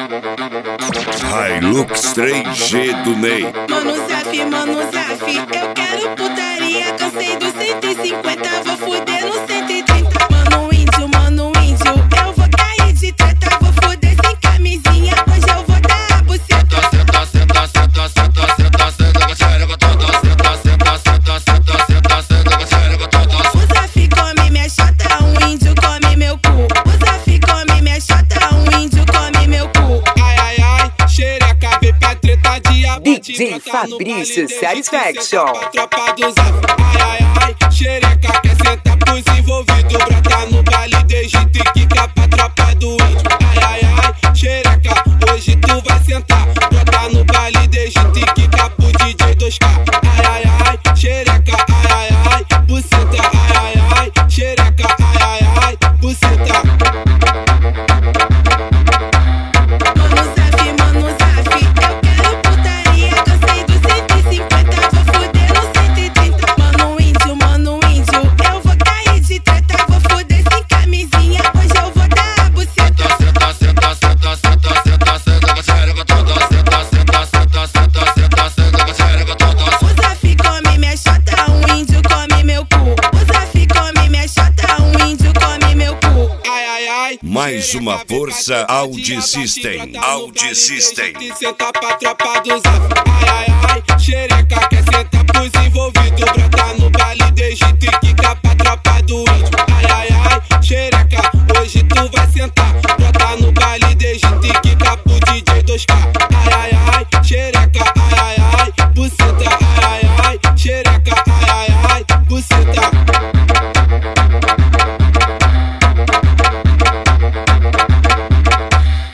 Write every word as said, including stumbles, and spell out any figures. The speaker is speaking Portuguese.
Hilux três G do Ney. Mano Zaf, mano Zaf, eu quero putaria. Cansei do cento e cinquenta, vou fuder no cento e trinta. Mano índio, mano índio, eu vou cair de treta. Vou fuder sem camisinha, hoje eu vou dar a buceta. Senta, senta, senta, senta, senta, senta, com a xereca toda. Senta, senta, senta, senta, senta, senta, com a xereca toda. O Zaf come minha chota, um índio come meu cu. O Zaf come minha chota, um índio come meu cu. Ai, ai, ai, xereca, vem pra treta de abate. D J Fabrício Satisfaction. Tropa do Zaf. Ai, ai, ai, xereca, quer sentar pros envolvidos. Brota no baile de Egito e quica pra tropa do índio. Ai, ai, ai, xereca, hoje tu vai sentar. Brota no baile de Egito e quica pro D J dois K. Ai, ai, ai, xereca, ai, ai, ai, buceta. Ai, ai, ai, xereca, ai, ai, ai, buceta. Mano Zaf, mano Zaf, eu quero putaria. Cansei do cento e cinquenta, vou fuder no cento e trinta. Mano índio, mano índio, eu vou cair de treta. Vou fuder sem camisinha, hoje eu vou dar a buceta. Senta, senta, senta, senta, senta, senta, com a xereca toda. Senta, senta, senta, senta, senta, senta, com a xereca toda. O Zaf come minha chota, um índio come meu cu. O Zaf come minha chota, um índio come meu cu. Ai, ai, ai. Mais uma força Audi System. Audi System. Senta pra tropa do Zaf. Ai, ai, ai, xereca, quer sentar pros envolvidos. Brota no baile de Egito e quica pra tropa do índio. Ai, ai, ai, xereca, hoje tu vai sentar.